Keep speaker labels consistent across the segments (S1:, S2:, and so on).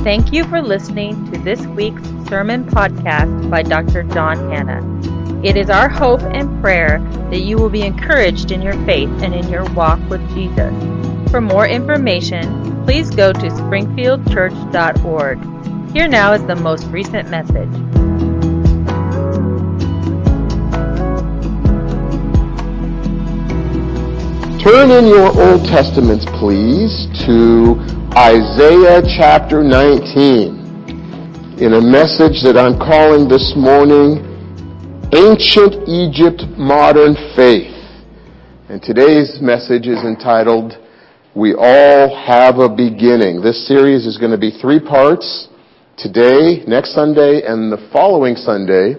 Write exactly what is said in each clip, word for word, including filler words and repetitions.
S1: Thank you for listening to this week's sermon podcast by Doctor John Hanna. It is our hope and prayer that you will be encouraged in your faith and in your walk with Jesus. For more information, please go to springfield church dot org. Here now is the most recent message.
S2: Turn in your Old Testaments, please, to Isaiah chapter nineteen, in a message that I'm calling this morning, Ancient Egypt, Modern Faith. And today's message is entitled, We All Have a Beginning. This series is going to be three parts, today, next Sunday, and the following Sunday.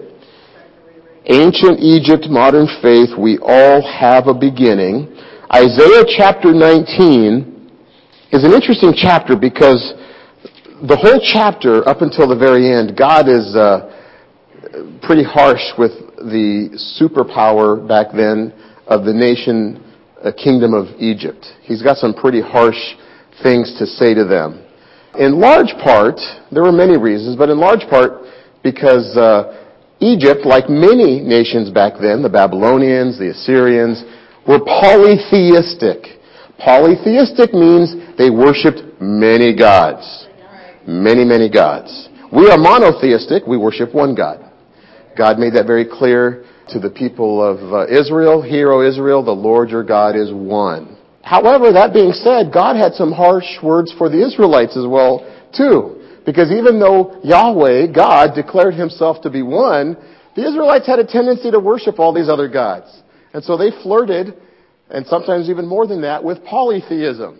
S2: Ancient Egypt, Modern Faith, We All Have a Beginning. Isaiah chapter nineteen is an interesting chapter because the whole chapter, up until the very end, God is uh, pretty harsh with the superpower back then of the nation, uh, kingdom of Egypt. He's got some pretty harsh things to say to them. In large part, there were many reasons, but in large part because uh, Egypt, like many nations back then, the Babylonians, the Assyrians, were polytheistic. Polytheistic means they worshipped many gods. Many, many gods. We are monotheistic. We worship one God. God made that very clear to the people of uh, Israel. Hear, O Israel, the Lord your God is one. However, that being said, God had some harsh words for the Israelites as well, too. Because even though Yahweh, God, declared himself to be one, the Israelites had a tendency to worship all these other gods. And so they flirted, and sometimes even more than that, with polytheism.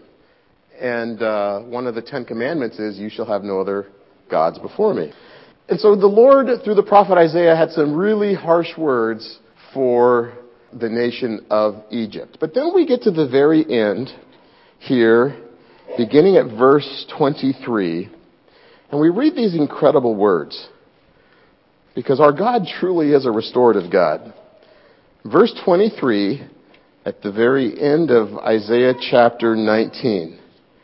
S2: And uh, one of the Ten Commandments is, you shall have no other gods before me. And so the Lord, through the prophet Isaiah, had some really harsh words for the nation of Egypt. But then we get to the very end here, beginning at verse twenty-three, and we read these incredible words, because our God truly is a restorative God. Verse twenty-three, at the very end of Isaiah chapter nineteen,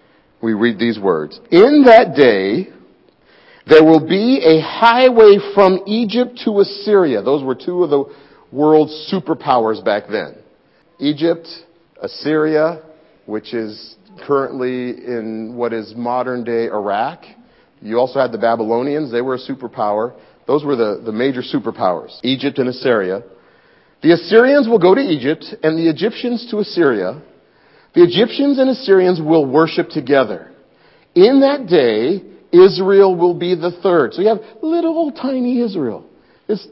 S2: we read these words. In that day, there will be a highway from Egypt to Assyria. Those were two of the world's superpowers back then. Egypt, Assyria, which is currently in what is modern day Iraq. You also had the Babylonians. They were a superpower. Those were the, the major superpowers, Egypt and Assyria. The Assyrians will go to Egypt and the Egyptians to Assyria. The Egyptians and Assyrians will worship together. In that day, Israel will be the third. So you have little old tiny Israel. This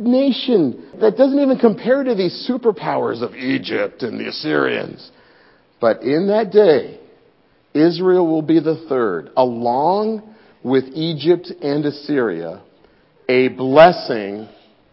S2: nation that doesn't even compare to these superpowers of Egypt and the Assyrians. But in that day, Israel will be the third, along with Egypt and Assyria, a blessing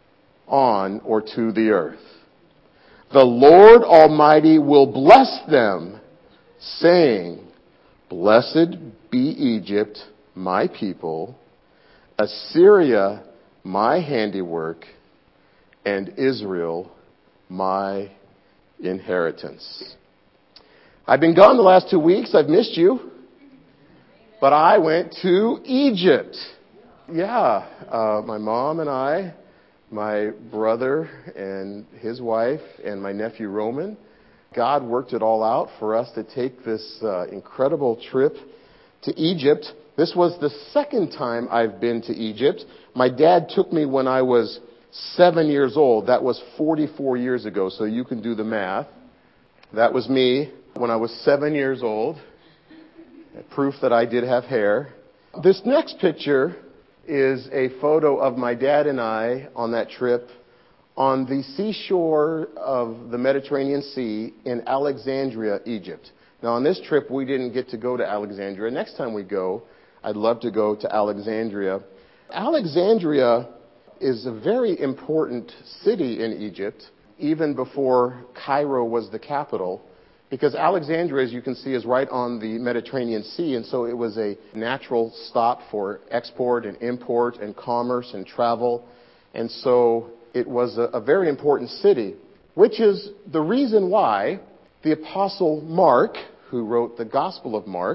S2: on or to the earth. The Lord Almighty will bless them, saying, Blessed be Egypt, my people, Assyria, my handiwork, and Israel, my inheritance. I've been gone the last two weeks. I've missed you. But I went to Egypt. Yeah, uh, my mom and I, my brother and his wife, and my nephew Roman, God worked it all out for us to take this uh, incredible trip to Egypt. This was the second time I've been to Egypt. My dad took me when I was seven years old. That was forty-four years ago, so you can do the math. That was me when I was seven years old. Proof that I did have hair. This next picture is a photo of my dad and I on that trip on the seashore of the Mediterranean Sea in Alexandria, Egypt. Now, on this trip, we didn't get to go to Alexandria. Next time we go, I'd love to go to Alexandria. Alexandria is a very important city in Egypt, even before Cairo was the capital, because Alexandria, as you can see, is right on the Mediterranean Sea, and so it was a natural stop for export and import and commerce and travel. And so it was a, a very important city, which is the reason why the Apostle Mark, who wrote the Gospel of Mark,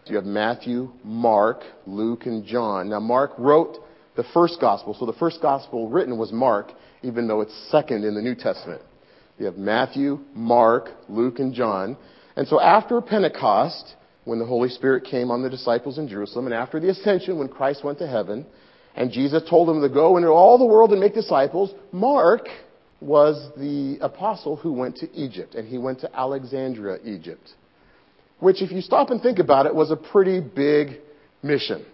S2: You have Matthew, Mark, Luke, and John. Now, Mark wrote the first gospel. So the first gospel written was Mark, even though it's second in the New Testament. You have Matthew, Mark, Luke, and John. And so after Pentecost, when the Holy Spirit came on the disciples in Jerusalem, and after the ascension, when Christ went to heaven, and Jesus told them to go into all the world and make disciples, Mark was the apostle who went to Egypt, and he went to Alexandria, Egypt, which, if you stop and think about it, was a pretty big mission.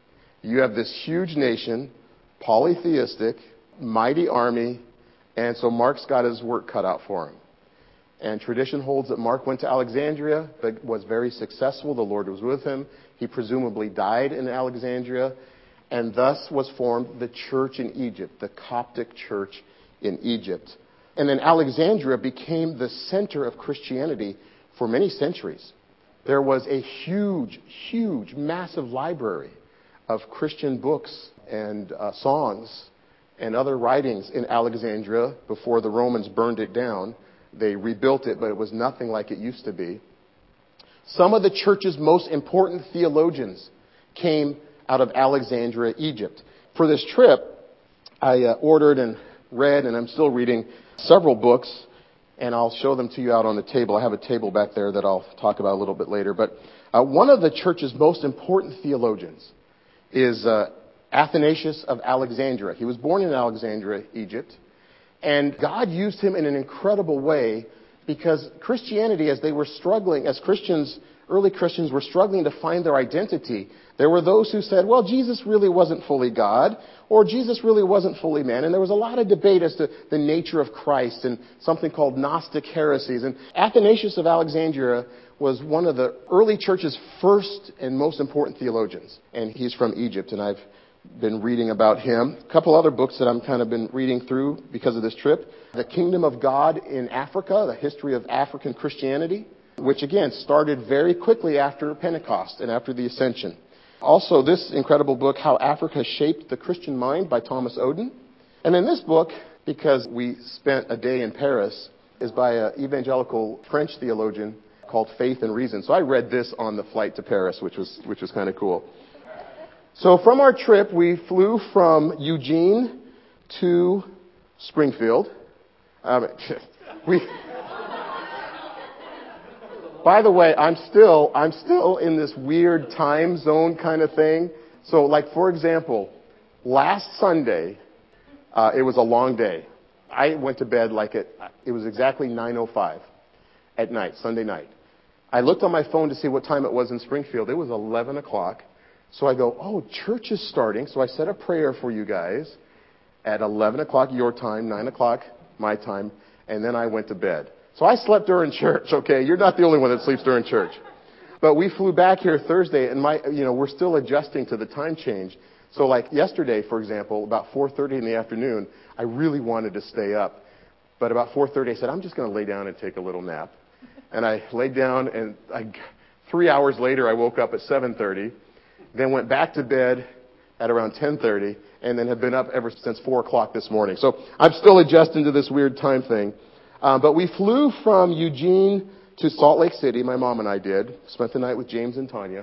S2: You have this huge nation, polytheistic, mighty army, and so Mark's got his work cut out for him. And tradition holds that Mark went to Alexandria, but was very successful. The Lord was with him. He presumably died in Alexandria, and thus was formed the church in Egypt, the Coptic church in Egypt. And then Alexandria became the center of Christianity for many centuries. There was a huge, huge, massive library of Christian books and uh, songs and other writings in Alexandria before the Romans burned it down. They rebuilt it, but it was nothing like it used to be. Some of the church's most important theologians came out of Alexandria, Egypt. For this trip, I uh, ordered and read, and I'm still reading, several books, and I'll show them to you out on the table. I have a table back there that I'll talk about a little bit later. But uh, one of the church's most important theologians is uh, Athanasius of Alexandria. He was born in Alexandria, Egypt, and God used him in an incredible way because Christianity, as they were struggling, as Christians, early Christians were struggling to find their identity, there were those who said, well, Jesus really wasn't fully God, or Jesus really wasn't fully man. And there was a lot of debate as to the nature of Christ and something called Gnostic heresies. And Athanasius of Alexandria was one of the early church's first and most important theologians. And he's from Egypt, and I've been reading about him. A couple other books that I'm kind of been reading through because of this trip. The Kingdom of God in Africa, the history of African Christianity, which again started very quickly after Pentecost and after the Ascension. Also, this incredible book, How Africa Shaped the Christian Mind by Thomas Oden. And then this book, because we spent a day in Paris, is by an evangelical French theologian called Faith and Reason. So I read this on the flight to Paris, which was which was kind of cool. So from our trip, we flew from Eugene to Springfield. Um, we... By the way, I'm still I'm still in this weird time zone kind of thing. So, like, for example, last Sunday, uh, it was a long day. I went to bed like it, it was exactly nine oh five at night, Sunday night. I looked on my phone to see what time it was in Springfield. It was eleven o'clock. So I go, oh, church is starting. So I said a prayer for you guys at eleven o'clock your time, nine o'clock my time, and then I went to bed. So I slept during church, okay? You're not the only one that sleeps during church. But we flew back here Thursday, and my, you know, we're still adjusting to the time change. So like yesterday, for example, about four thirty in the afternoon, I really wanted to stay up. But about four thirty, I said, I'm just going to lay down and take a little nap. And I laid down, and I, three hours later, I woke up at seven thirty, then went back to bed at around ten thirty, and then have been up ever since four o'clock this morning. So I'm still adjusting to this weird time thing. Um, but we flew from Eugene to Salt Lake City. My mom and I did. Spent the night with James and Tanya.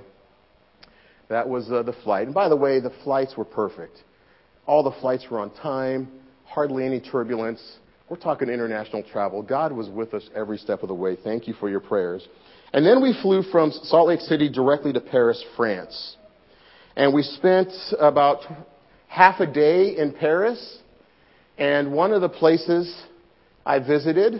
S2: That was uh, the flight. And by the way, the flights were perfect. All the flights were on time. Hardly any turbulence. We're talking international travel. God was with us every step of the way. Thank you for your prayers. And then we flew from Salt Lake City directly to Paris, France. And we spent about half a day in Paris. And one of the places I visited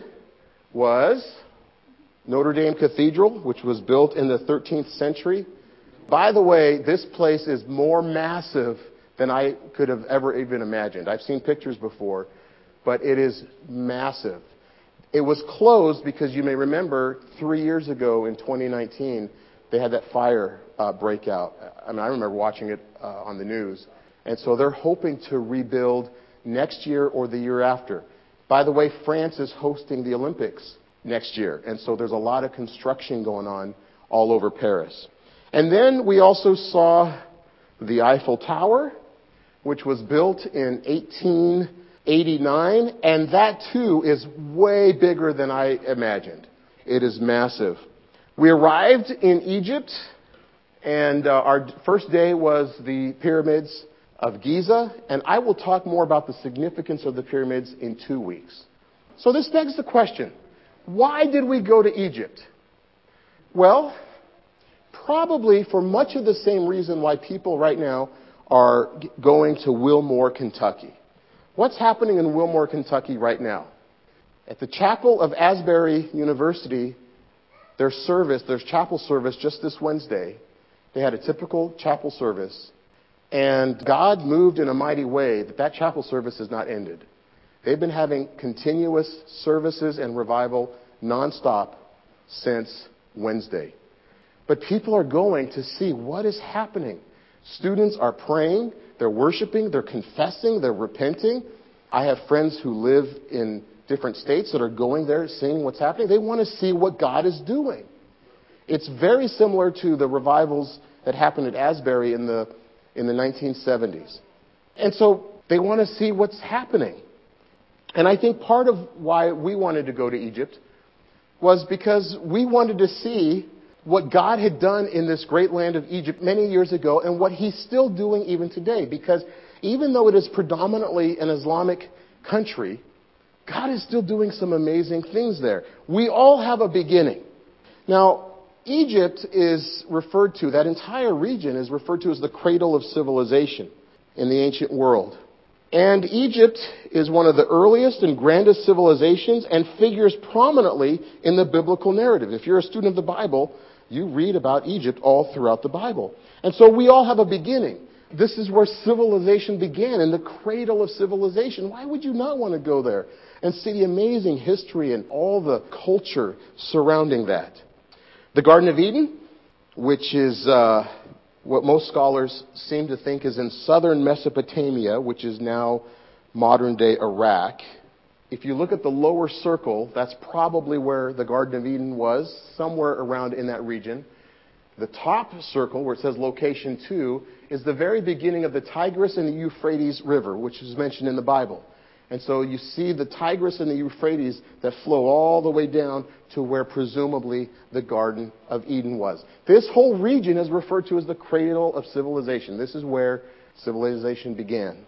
S2: was Notre Dame Cathedral, which was built in the thirteenth century. By the way, this place is more massive than I could have ever even imagined. I've seen pictures before, but it is massive. It was closed because you may remember three years ago in twenty nineteen, they had that fire uh, breakout. I mean, I remember watching it uh, on the news. And so they're hoping to rebuild next year or the year after. By the way, France is hosting the Olympics next year. And so there's a lot of construction going on all over Paris. And then we also saw the Eiffel Tower, which was built in eighteen eighty-nine. And that, too, is way bigger than I imagined. It is massive. We arrived in Egypt, And uh, our first day was the pyramids of Giza, and I will talk more about the significance of the pyramids in two weeks. So this begs the question, why did we go to Egypt? Well, probably for much of the same reason why people right now are going to Wilmore, Kentucky. What's happening in Wilmore, Kentucky right now? At the chapel of Asbury University, their service, their chapel service just this Wednesday, they had a typical chapel service, and God moved in a mighty way that that chapel service has not ended. They've been having continuous services and revival nonstop since Wednesday. But people are going to see what is happening. Students are praying, they're worshiping, they're confessing, they're repenting. I have friends who live in different states that are going there, seeing what's happening. They want to see what God is doing. It's very similar to the revivals that happened at Asbury in the in the nineteen seventies. And so they want to see what's happening. And I think part of why we wanted to go to Egypt was because we wanted to see what God had done in this great land of Egypt many years ago and what He's still doing even today. Because even though it is predominantly an Islamic country, God is still doing some amazing things there. We all have a beginning. Now, Egypt is referred to, that entire region is referred to as the cradle of civilization in the ancient world. And Egypt is one of the earliest and grandest civilizations and figures prominently in the biblical narrative. If you're a student of the Bible, you read about Egypt all throughout the Bible. And so we all have a beginning. This is where civilization began, in the cradle of civilization. Why would you not want to go there and see the amazing history and all the culture surrounding that? The Garden of Eden, which is uh, what most scholars seem to think is in southern Mesopotamia, which is now modern-day Iraq. If you look at the lower circle, that's probably where the Garden of Eden was, somewhere around in that region. The top circle, where it says location two, is the very beginning of the Tigris and the Euphrates River, which is mentioned in the Bible. And so you see the Tigris and the Euphrates that flow all the way down to where presumably the Garden of Eden was. This whole region is referred to as the cradle of civilization. This is where civilization began.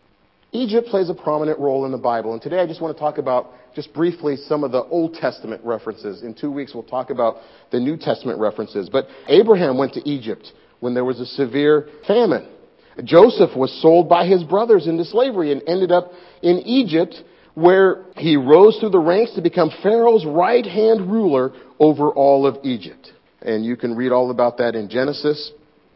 S2: Egypt plays a prominent role in the Bible. And today I just want to talk about, just briefly, some of the Old Testament references. In two weeks we'll talk about the New Testament references. But Abraham went to Egypt when there was a severe famine. Joseph was sold by his brothers into slavery and ended up in Egypt, where he rose through the ranks to become Pharaoh's right-hand ruler over all of Egypt. And you can read all about that in Genesis.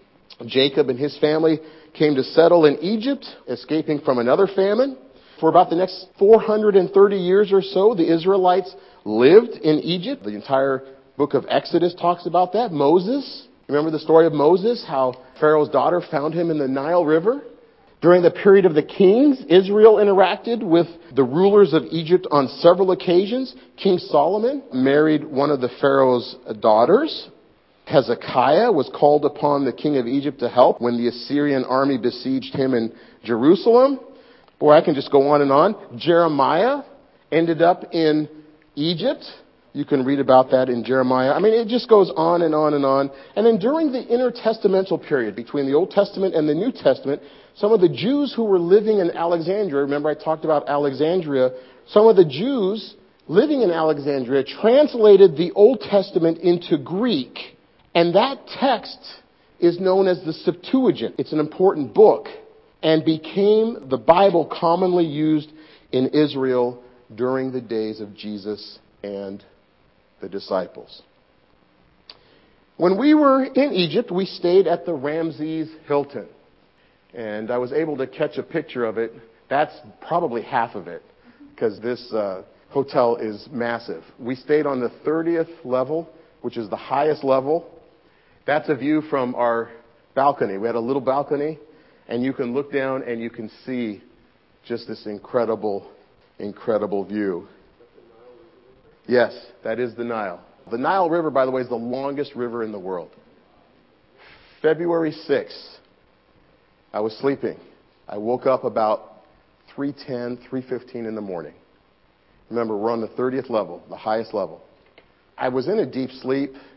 S2: Jacob and his family came to settle in Egypt, escaping from another famine. For about the next four hundred thirty years or so, the Israelites lived in Egypt. The entire book of Exodus talks about that. Moses, remember the story of Moses, how Pharaoh's daughter found him in the Nile River? During the period of the kings, Israel interacted with the rulers of Egypt on several occasions. King Solomon married one of the Pharaoh's daughters. Hezekiah was called upon the king of Egypt to help when the Assyrian army besieged him in Jerusalem. Boy, I can just go on and on. Jeremiah ended up in Egypt. You can read about that in Jeremiah. I mean, it just goes on and on and on. And then during the intertestamental period between the Old Testament and the New Testament, some of the Jews who were living in Alexandria, remember I talked about Alexandria, some of the Jews living in Alexandria translated the Old Testament into Greek. And that text is known as the Septuagint. It's an important book and became the Bible commonly used in Israel during the days of Jesus and the disciples. When we were in Egypt, we stayed at the Ramses Hilton. And I was able to catch a picture of it. That's probably half of it, because this uh, hotel is massive. We stayed on the thirtieth level, which is the highest level. That's a view from our balcony. We had a little balcony, and you can look down and you can see just this incredible, incredible view. Yes, that is the Nile. The Nile River, by the way, is the longest river in the world. February sixth, I was sleeping. I woke up about three ten, three fifteen in the morning. Remember, we're on the thirtieth level, the highest level. I was in a deep sleep,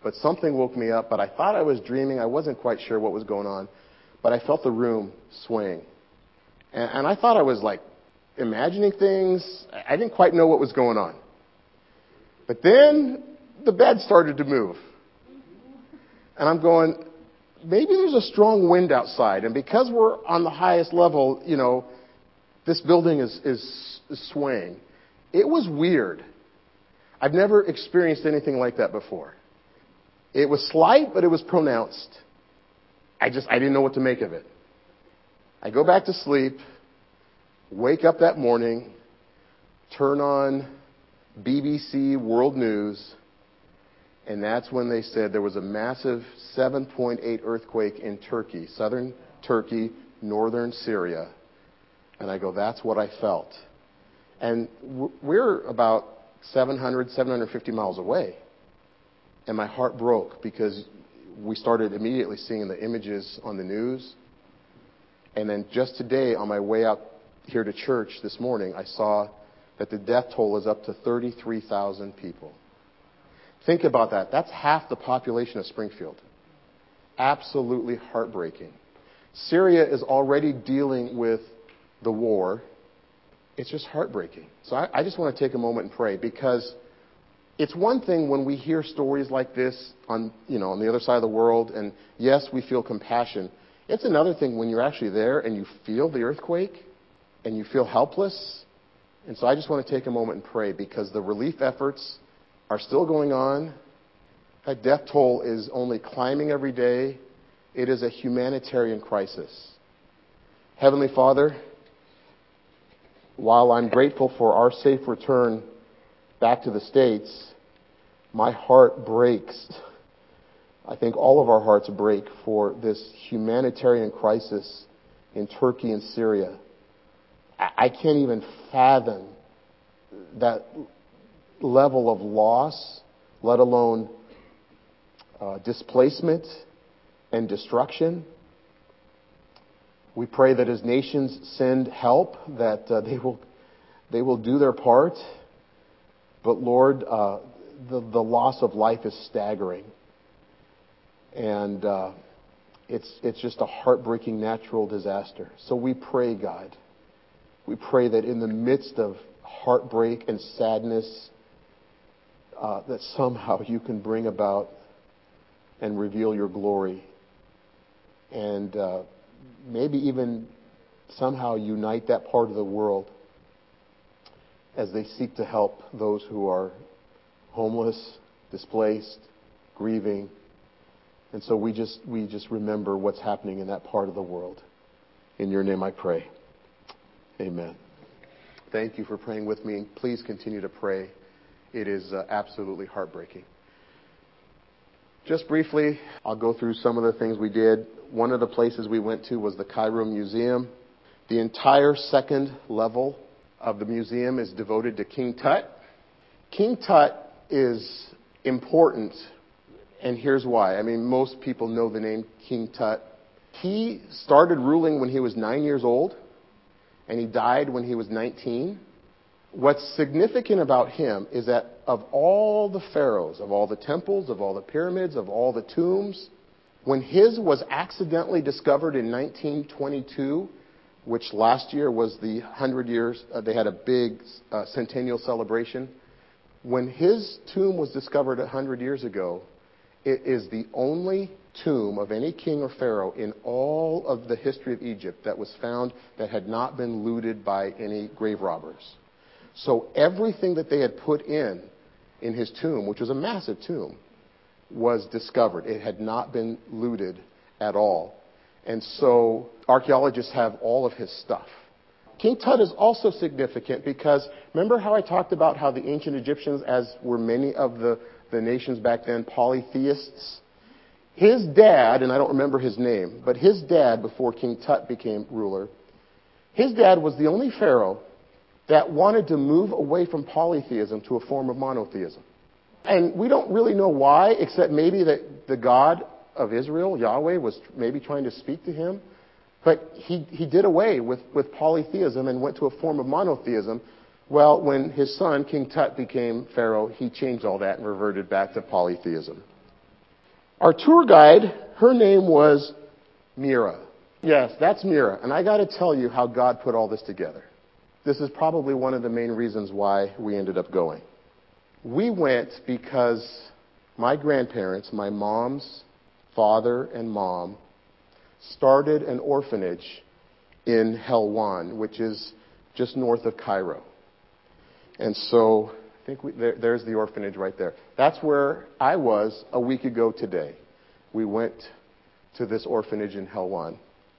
S2: But something woke me up, but I thought I was dreaming. I wasn't quite sure what was going on, but I felt the room swaying. And, and I thought I was like imagining things. I didn't quite know what was going on. But then the bed started to move. And I'm going, maybe there's a strong wind outside. And because we're on the highest level, you know, this building is, is, is swaying. It was weird. I've never experienced anything like that before. It was slight, but it was pronounced. I just, I didn't know what to make of it. I go back to sleep, wake up that morning, turn on B B C World News, and that's when they said there was a massive seven point eight earthquake in Turkey, southern Turkey, northern Syria. And I go, that's what I felt. And we're about seven hundred, seven hundred fifty miles away. And my heart broke because we started immediately seeing the images on the news. And then just today, on my way out here to church this morning, I saw that the death toll is up to thirty-three thousand people. Think about that. That's half the population of Springfield. Absolutely heartbreaking. Syria is already dealing with the war. It's just heartbreaking. So I, I just want to take a moment and pray, because it's one thing when we hear stories like this on, you know, on the other side of the world, and yes, we feel compassion. It's another thing when you're actually there and you feel the earthquake and you feel helpless. And so I just want to take a moment and pray, because the relief efforts are still going on. That death toll is only climbing every day. It is a humanitarian crisis. Heavenly Father, while I'm grateful for our safe return back to the States, my heart breaks. I think all of our hearts break for this humanitarian crisis in Turkey and Syria. I can't even fathom that level of loss, let alone uh, displacement and destruction. We pray that as nations send help, that uh, they will they will do their part. But Lord, uh, the the loss of life is staggering, and uh, it's it's just a heartbreaking natural disaster. So we pray, God, we pray that in the midst of heartbreak and sadness, uh, that somehow you can bring about and reveal your glory, and uh, maybe even somehow unite that part of the world as they seek to help those who are homeless, displaced, grieving. And so we just we just remember what's happening in that part of the world. In your name I pray. Amen. Thank you for praying with me. Please continue to pray. It is uh, absolutely heartbreaking. Just briefly, I'll go through some of the things we did. One of the places we went to was the Cairo Museum. The entire second level of the museum is devoted to King Tut. King Tut is important, and here's why. I mean, most people know the name King Tut. He started ruling when he was nine years old, and he died when he was nineteen. What's significant about him is that of all the pharaohs, of all the temples, of all the pyramids, of all the tombs, when his was accidentally discovered in nineteen twenty-two, which last year was the one hundred years, uh, they had a big uh, centennial celebration. When his tomb was discovered one hundred years ago, it is the only tomb of any king or pharaoh in all of the history of Egypt that was found that had not been looted by any grave robbers. So everything that they had put in, in his tomb, which was a massive tomb, was discovered. It had not been looted at all. And so archaeologists have all of his stuff. King Tut is also significant because remember how I talked about how the ancient Egyptians, as were many of the, the nations back then, polytheists? His dad, and I don't remember his name, but his dad, before King Tut became ruler, his dad was the only pharaoh that wanted to move away from polytheism to a form of monotheism. And we don't really know why, except maybe that the God of Israel, Yahweh, was maybe trying to speak to him. But he, he did away with, with polytheism and went to a form of monotheism. Well, when his son, King Tut, became pharaoh, he changed all that and reverted back to polytheism. Our tour guide, her name was Mira. Yes, that's Mira. And I got to tell you how God put all this together. This is probably one of the main reasons why we ended up going. We went because my grandparents, my mom's father and mom, started an orphanage in Helwan, which is just north of Cairo. And so I think we, there, there's the orphanage right there. That's where I was a week ago today. We went to this orphanage in Helwan.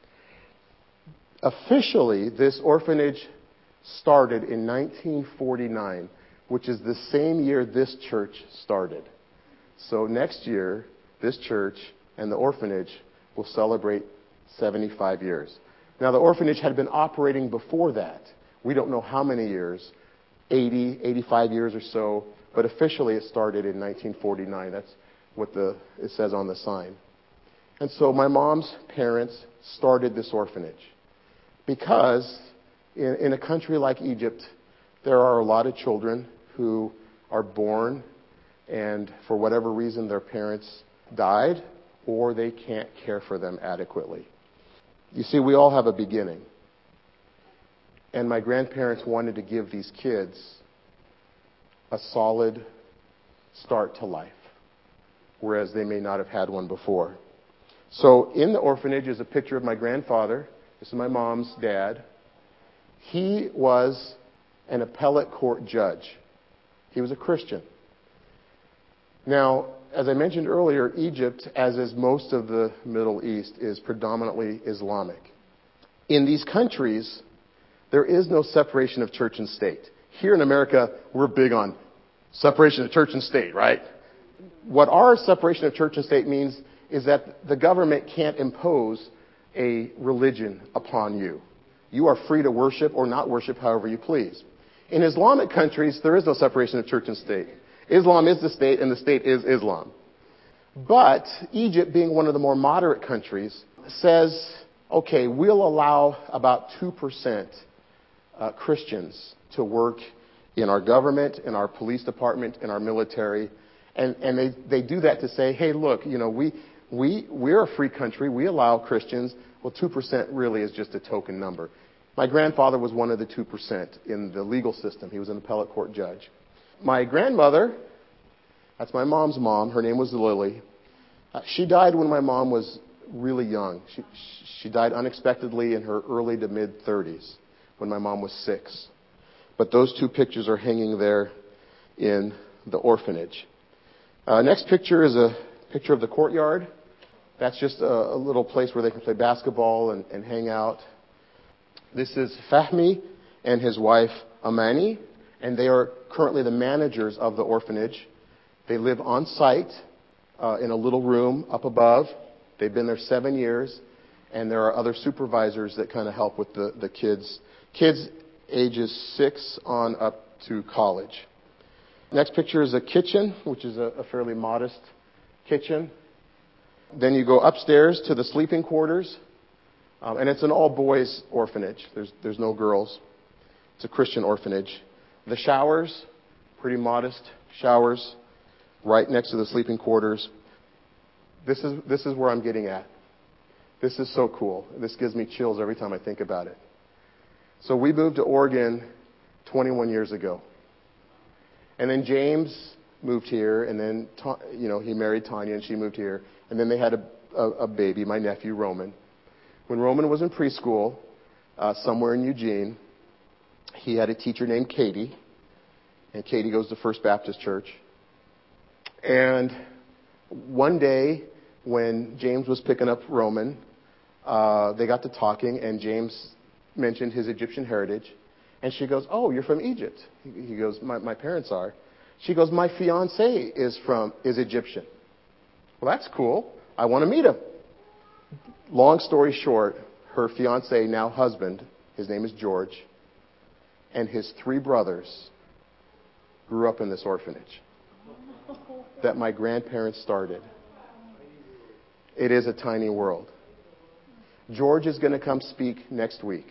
S2: Officially, this orphanage started in nineteen forty-nine, which is the same year this church started. So next year, this church and the orphanage will celebrate seventy-five years. Now, the orphanage had been operating before that. We don't know how many years, eighty, eighty-five years or so, but officially it started in nineteen forty-nine. That's what the it says on the sign. And so my mom's parents started this orphanage because in, in a country like Egypt, there are a lot of children who are born and for whatever reason their parents died or they can't care for them adequately. You see, we all have a beginning. And my grandparents wanted to give these kids a solid start to life, whereas they may not have had one before. So in the orphanage is a picture of my grandfather. This is my mom's dad. He was an appellate court judge. He was a Christian. Now, as I mentioned earlier, Egypt, as is most of the Middle East, is predominantly Islamic. In these countries, there is no separation of church and state. Here in America, we're big on separation of church and state, right? What our separation of church and state means is that the government can't impose a religion upon you. You are free to worship or not worship however you please. In Islamic countries, there is no separation of church and state. Islam is the state and the state is Islam. But Egypt, being one of the more moderate countries, says, okay, we'll allow about two percent uh, Christians to work in our government, in our police department, in our military. And, and they, they do that to say, hey, look, you know, we, we, we're a free country. We allow Christians. Well, two percent really is just a token number. My grandfather was one of the two percent in the legal system. He was an appellate court judge. My grandmother, that's my mom's mom, her name was Lily. Uh, she died when my mom was really young. She, she died unexpectedly in her early to mid-thirties when my mom was six. But those two pictures are hanging there in the orphanage. Uh, next picture is a picture of the courtyard. That's just a, a little place where they can play basketball and, and hang out. This is Fahmi and his wife Amani, and they are currently the managers of the orphanage. They live on site uh, in a little room up above. They've been there seven years, and there are other supervisors that kind of help with the, the kids. Kids ages six on up to college. Next picture is a kitchen, which is a, a fairly modest kitchen. Then you go upstairs to the sleeping quarters, um, and it's an all-boys orphanage. There's, there's no girls. It's a Christian orphanage. The showers, pretty modest showers, right next to the sleeping quarters. This is, this is where I'm getting at. This is so cool. This gives me chills every time I think about it. So we moved to Oregon twenty-one years ago. And then James moved here, and then, you know, he married Tanya, and she moved here. And then they had a, a, a baby, my nephew, Roman. When Roman was in preschool, uh, somewhere in Eugene, he had a teacher named Katie. And Katie goes to First Baptist Church. And one day, when James was picking up Roman, uh, they got to talking, and James mentioned his Egyptian heritage. And she goes, oh, you're from Egypt. He goes, my, my parents are. She goes, my fiancé is from, is Egyptian. Well, that's cool. I want to meet him. Long story short, her fiancé, now husband, his name is George, and his three brothers grew up in this orphanage that my grandparents started. It is a tiny world. George is going to come speak next week.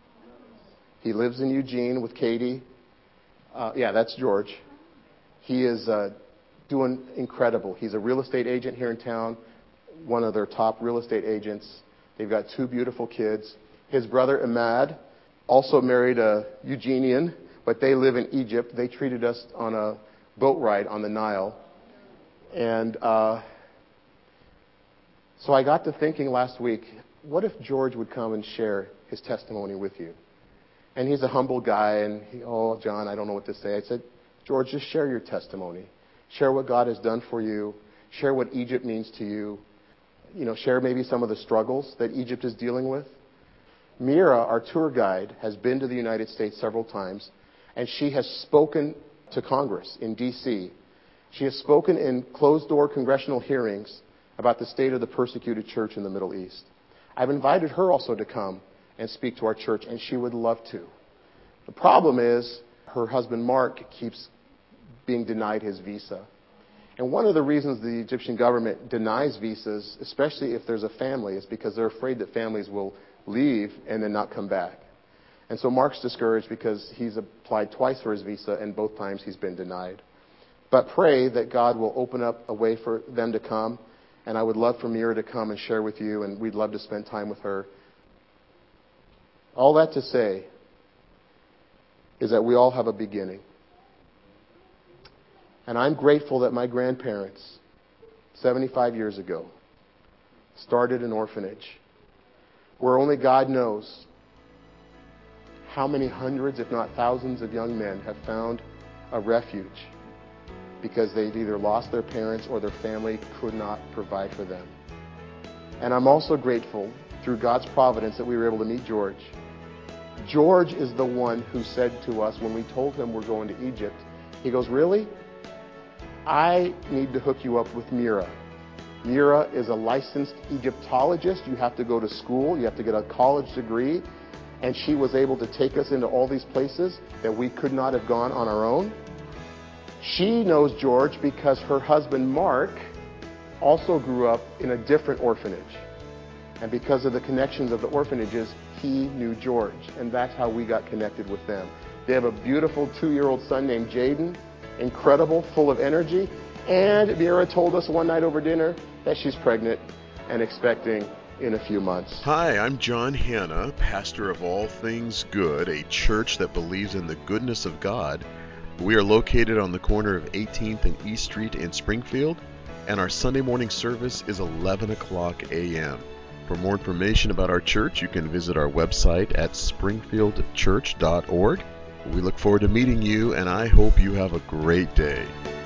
S2: He lives in Eugene with Katie. Uh, yeah, that's George. He is uh, doing incredible. He's a real estate agent here in town, one of their top real estate agents. They've got two beautiful kids. His brother Ahmad also married a Eugenian, but they live in Egypt. They treated us on a boat ride on the Nile. And uh, so I got to thinking last week, what if George would come and share his testimony with you? And he's a humble guy, and he, oh, John, I don't know what to say. I said, George, just share your testimony. Share what God has done for you. Share what Egypt means to you. You know, share maybe some of the struggles that Egypt is dealing with. Mira, our tour guide, has been to the United States several times, and she has spoken to Congress in D C She has spoken in closed-door congressional hearings about the state of the persecuted church in the Middle East. I've invited her also to come and speak to our church, and she would love to. The problem is her husband, Mark, keeps being denied his visa. And one of the reasons the Egyptian government denies visas, especially if there's a family, is because they're afraid that families will leave and then not come back. And so Mark's discouraged because he's applied twice for his visa, and both times he's been denied. But pray that God will open up a way for them to come. And I would love for Mira to come and share with you, and we'd love to spend time with her. All that to say is that we all have a beginning. And I'm grateful that my grandparents, seventy-five years ago, started an orphanage where only God knows how many hundreds, if not thousands, of young men have found a refuge because they'd either lost their parents or their family could not provide for them. And I'm also grateful, through God's providence, that we were able to meet George. George is the one who said to us when we told him we're going to Egypt, he goes, really? I need to hook you up with Mira. Mira is a licensed Egyptologist. You have to go to school. You have to get a college degree. And she was able to take us into all these places that we could not have gone on our own. She knows George because her husband, Mark, also grew up in a different orphanage. And because of the connections of the orphanages, he knew George. And that's how we got connected with them. They have a beautiful two-year-old son named Jaden. Incredible, full of energy. And Mira told us one night over dinner that she's pregnant and expecting in a few months.
S3: Hi, I'm John Hanna, pastor of All Things Good, a church that believes in the goodness of God. We are located on the corner of eighteenth and East Street in Springfield, and our Sunday morning service is eleven o'clock a.m. For more information about our church, you can visit our website at springfield church dot org. We look forward to meeting you, and I hope you have a great day.